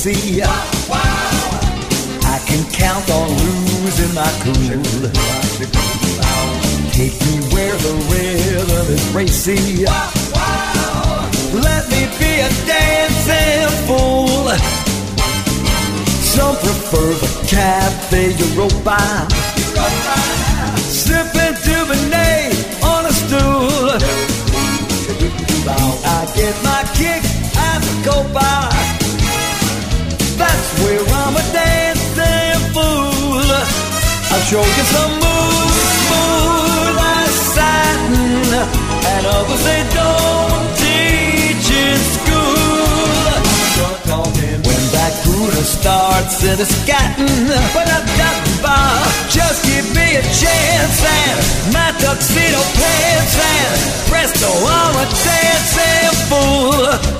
racy. I can count on losing my cool. Take me where the rhythm is racy. Let me be a dancing fool. Some prefer the Cafe Europa, sipping Dubonnet on a stool. I get my kick at the Copa. That's where I'm a dancing fool. I'll show you some moves, smooth as satin, and others they don't teach in school. When that crooner starts in a scatting, but just give me a chance and my tuxedo pants and presto, I'm a dancing fool.